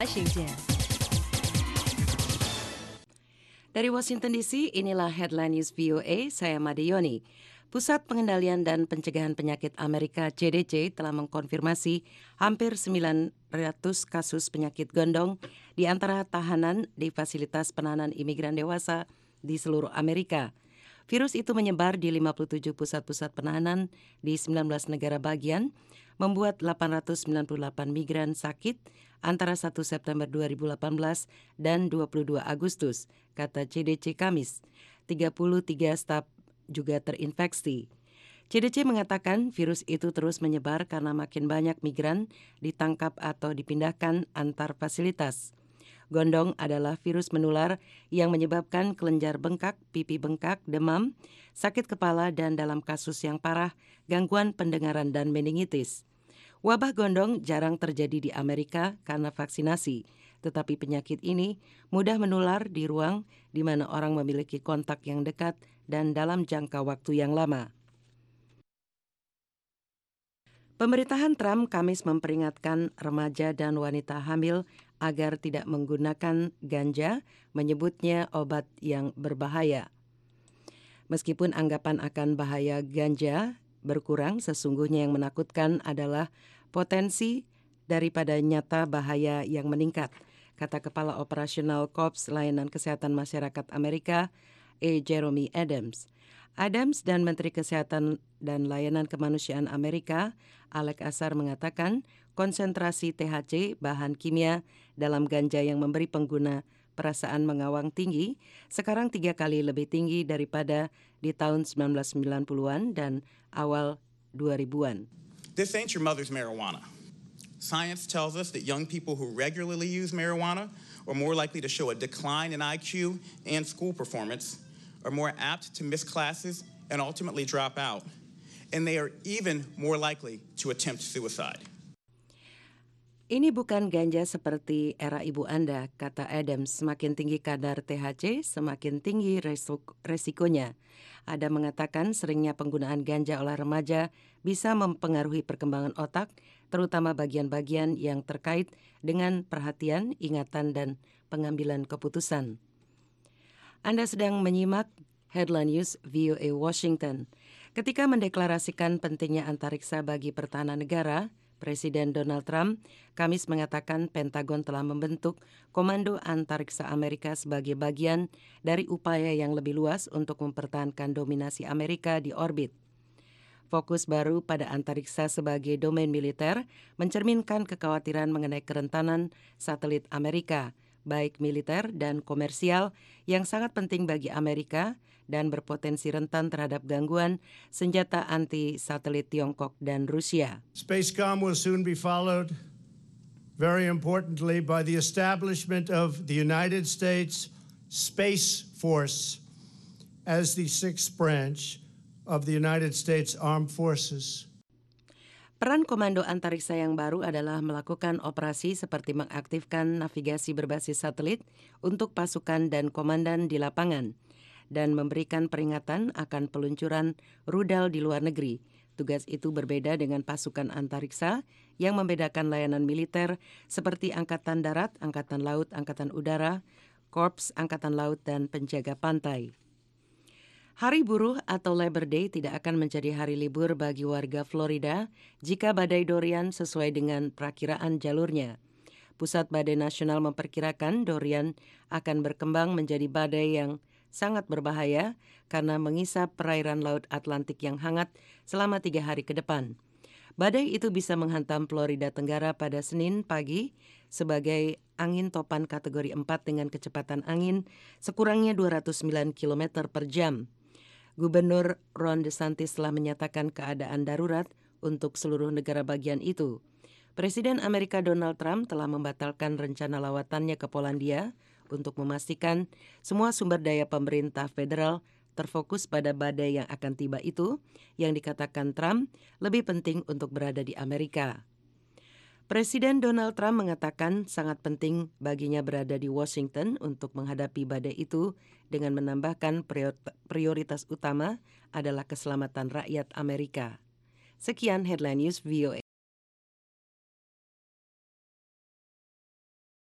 Washington. Dari Washington DC, inilah Headline News VOA, saya Made Yoni. Pusat Pengendalian dan Pencegahan Penyakit Amerika CDC telah mengkonfirmasi hampir 900 kasus penyakit gondong di antara tahanan di fasilitas penahanan imigran dewasa di seluruh Amerika. Virus itu menyebar di 57 pusat-pusat penahanan di 19 negara bagian, membuat 898 migran sakit antara 1 September 2018 dan 22 Agustus, kata CDC Kamis. 33 staf juga terinfeksi. CDC mengatakan virus itu terus menyebar karena makin banyak migran ditangkap atau dipindahkan antar fasilitas. Gondong adalah virus menular yang menyebabkan kelenjar bengkak, pipi bengkak, demam, sakit kepala, dan dalam kasus yang parah, gangguan pendengaran dan meningitis. Wabah gondong jarang terjadi di Amerika karena vaksinasi, tetapi penyakit ini mudah menular di ruang di mana orang memiliki kontak yang dekat dan dalam jangka waktu yang lama. Pemerintahan Trump Kamis memperingatkan remaja dan wanita hamil agar tidak menggunakan ganja, menyebutnya obat yang berbahaya. Meskipun anggapan akan bahaya ganja berkurang, sesungguhnya yang menakutkan adalah potensi daripada nyata bahaya yang meningkat, kata Kepala Operasional Korps Layanan Kesehatan Masyarakat Amerika, Jeremy Adams. Adams dan Menteri Kesehatan dan Layanan Kemanusiaan Amerika, Alex Azar, mengatakan konsentrasi THC, bahan kimia, dalam ganja yang memberi pengguna perasaan mengawang tinggi, sekarang 3 kali lebih tinggi daripada di tahun 1990-an dan awal 2000-an. This ain't your mother's marijuana. Science tells us that young people who regularly use marijuana are more likely to show a decline in IQ and school performance, are more apt to miss classes and ultimately drop out, and they are even more likely to attempt suicide. Ini bukan ganja seperti era ibu Anda, kata Adams. Semakin tinggi kadar THC, semakin tinggi resikonya. Adam mengatakan seringnya penggunaan ganja oleh remaja bisa mempengaruhi perkembangan otak, terutama bagian-bagian yang terkait dengan perhatian, ingatan, dan pengambilan keputusan. Anda sedang menyimak Headline News VOA Washington. Ketika mendeklarasikan pentingnya antariksa bagi pertahanan negara, Presiden Donald Trump Kamis mengatakan Pentagon telah membentuk Komando Antariksa Amerika sebagai bagian dari upaya yang lebih luas untuk mempertahankan dominasi Amerika di orbit. Fokus baru pada antariksa sebagai domain militer mencerminkan kekhawatiran mengenai kerentanan satelit Amerika, baik militer dan komersial, yang sangat penting bagi Amerika dan berpotensi rentan terhadap gangguan senjata anti-satelit Tiongkok dan Rusia. Spacecom will soon be followed, very importantly, by the establishment of the United States Space Force as the sixth branch of the United States Armed Forces. Peran Komando Antariksa yang baru adalah melakukan operasi seperti mengaktifkan navigasi berbasis satelit untuk pasukan dan komandan di lapangan dan memberikan peringatan akan peluncuran rudal di luar negeri. Tugas itu berbeda dengan pasukan antariksa yang membedakan layanan militer seperti Angkatan Darat, Angkatan Laut, Angkatan Udara, Korps Angkatan Laut, dan penjaga pantai. Hari Buruh atau Labor Day tidak akan menjadi hari libur bagi warga Florida jika badai Dorian sesuai dengan perakiraan jalurnya. Pusat Badai Nasional memperkirakan Dorian akan berkembang menjadi badai yang sangat berbahaya karena mengisap perairan Laut Atlantik yang hangat selama 3 hari ke depan. Badai itu bisa menghantam Florida Tenggara pada Senin pagi sebagai angin topan kategori 4 dengan kecepatan angin sekurangnya 209 km per jam. Gubernur Ron DeSantis telah menyatakan keadaan darurat untuk seluruh negara bagian itu. Presiden Amerika Donald Trump telah membatalkan rencana lawatannya ke Polandia untuk memastikan semua sumber daya pemerintah federal terfokus pada badai yang akan tiba itu, yang dikatakan Trump lebih penting untuk berada di Amerika. Presiden Donald Trump mengatakan sangat penting baginya berada di Washington untuk menghadapi badai itu dengan menambahkan prioritas utama adalah keselamatan rakyat Amerika. Sekian Headline News VOA.